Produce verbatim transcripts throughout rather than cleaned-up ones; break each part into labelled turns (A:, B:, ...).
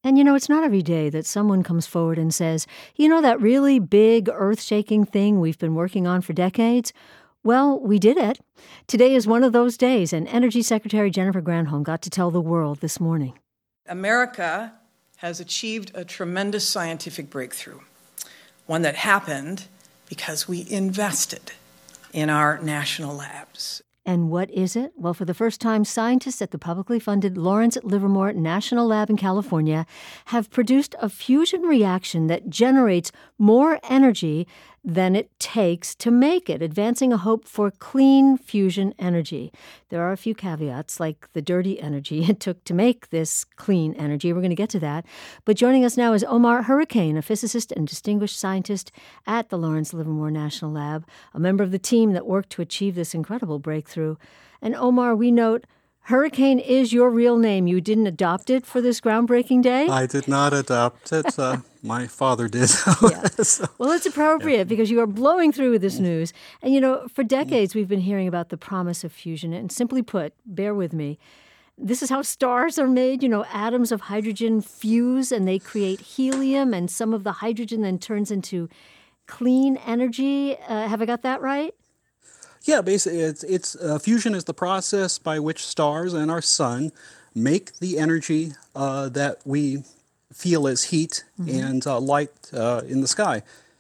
A: And you know, it's not every day that someone comes forward and says, you know, that really big, earth-shaking thing we've been working on for decades? Well, we did it. Today is one of those days, and Energy Secretary Jennifer Granholm got to tell the world this morning.
B: America has achieved a tremendous scientific breakthrough, one that happened because we invested in our national labs.
A: And what is it? Well, for the first time, scientists at the publicly funded Lawrence Livermore National Lab in California have produced a fusion reaction that generates more energy than it takes to make it, advancing a hope for clean fusion energy. There are a few caveats, like the dirty energy it took to make this clean energy. We're going to get to that. But joining us now is Omar Hurricane, a physicist and distinguished scientist at the Lawrence Livermore National Lab, a member of the team that worked to achieve this incredible breakthrough. And Omar, we note, Hurricane is your real name. You didn't adopt it for this groundbreaking day?
C: I did not adopt it. Uh, my father did.
A: Yeah. So, well, it's appropriate yeah. because you are blowing through with this news. And, you know, for decades we've been hearing about the promise of fusion. And simply put, bear with me, this is how stars are made. You know, atoms of hydrogen fuse and they create helium, and some of the hydrogen then turns into clean energy. Uh, have I got that right?
C: Yeah, basically, it's, it's uh, fusion is the process by which stars and our sun make the energy uh, that we feel as heat mm-hmm. and uh, light uh, in the sky.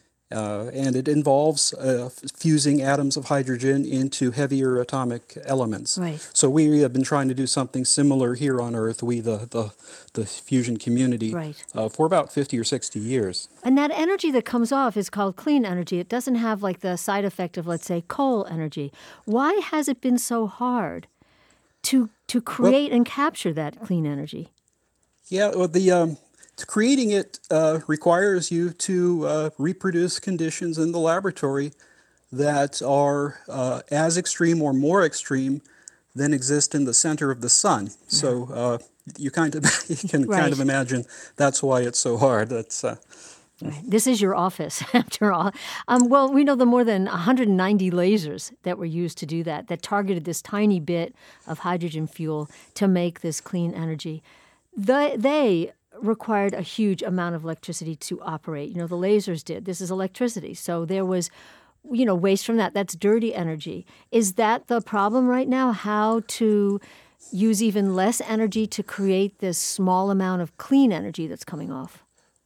C: Uh, and it involves uh, fusing atoms of hydrogen into heavier atomic elements.
A: Right.
C: So we have been trying to do something similar here on Earth, we, the, the, the fusion community,
A: right.
C: uh, for about fifty or sixty years.
A: And that energy that comes off is called clean energy. It doesn't have like the side effect of, let's say, coal energy. Why has it been so hard to, to create well, and capture that clean energy?
C: Yeah, well, the... Um, Creating it uh, requires you to uh, reproduce conditions in the laboratory that are uh, as extreme or more extreme than exist in the center of the sun. Yeah. So uh, you kind of you can right. kind of imagine that's why it's so hard. That's uh,
A: right. This is your office, after all. Um, well, we know the more than one hundred ninety lasers that were used to do that, that targeted this tiny bit of hydrogen fuel to make this clean energy. The, they required a huge amount of electricity to operate. You know, the lasers did. This is electricity. So there was, you know, waste from that. That's dirty energy. Is that the problem right now? How to use even less energy to create this small amount of clean energy that's coming off?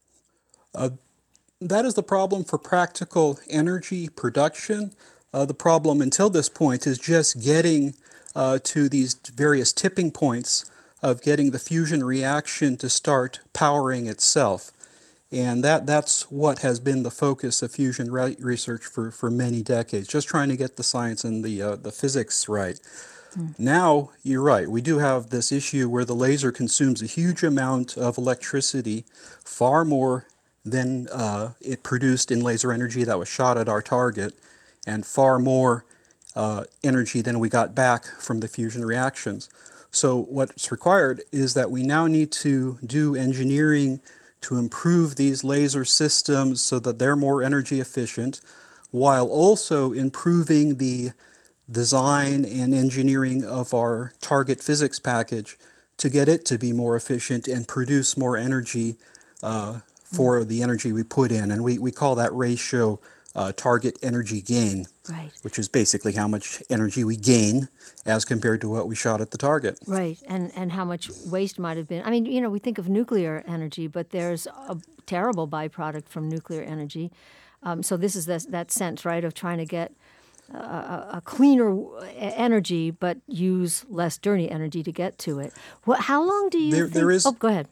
C: Uh, that is the problem for practical energy production. Uh, the problem until this point is just getting uh, to these various tipping points of getting the fusion reaction to start powering itself. And that, that's what has been the focus of fusion re- research for, for many decades, just trying to get the science and the, uh, the physics right. Mm. Now, you're right, we do have this issue where the laser consumes a huge amount of electricity, far more than uh, it produced in laser energy that was shot at our target, and far more uh, energy than we got back from the fusion reactions. So what's required is that we now need to do engineering to improve these laser systems so that they're more energy efficient, while also improving the design and engineering of our target physics package to get it to be more efficient and produce more energy uh, for the energy we put in. And we, we call that ratio uh, target energy gain,
A: right.
C: which is basically how much energy we gain as compared to what we shot at the target.
A: Right, and and how much waste might have been. I mean, you know, we think of nuclear energy, but there's a terrible byproduct from nuclear energy. Um, so this is this, that sense, right, of trying to get a, a cleaner energy, but use less dirty energy to get to it. What? How long do you
C: there,
A: think?
C: There is,
A: oh, go ahead.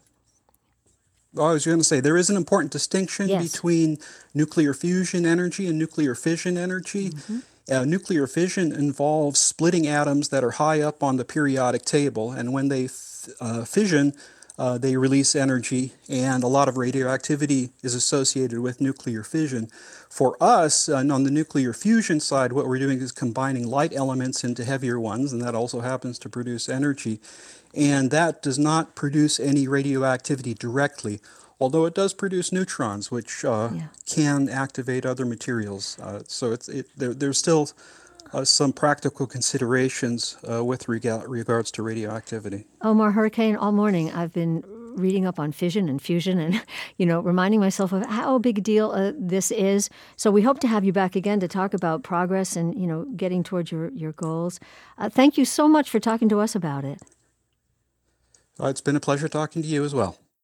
C: I was going to say, there is an important distinction
A: yes.
C: between nuclear fusion energy and nuclear fission energy. Mm-hmm. Uh, nuclear fission involves splitting atoms that are high up on the periodic table, and when they f- uh, fission, uh, they release energy, and a lot of radioactivity is associated with nuclear fission. For us, uh, on the nuclear fusion side, what we're doing is combining light elements into heavier ones, and that also happens to produce energy. And that does not produce any radioactivity directly, although it does produce neutrons, which uh, yeah. can activate other materials. Uh, so it's, it, there, there's still uh, some practical considerations uh, with rega- regards to radioactivity.
A: Omar Hurricane, all morning I've been reading up on fission and fusion and, you know, reminding myself of how big a deal uh, this is. So we hope to have you back again to talk about progress and, you know, getting towards your, your goals. Uh, thank you so much for talking to us about it.
C: Uh, it's been a pleasure talking to you as well.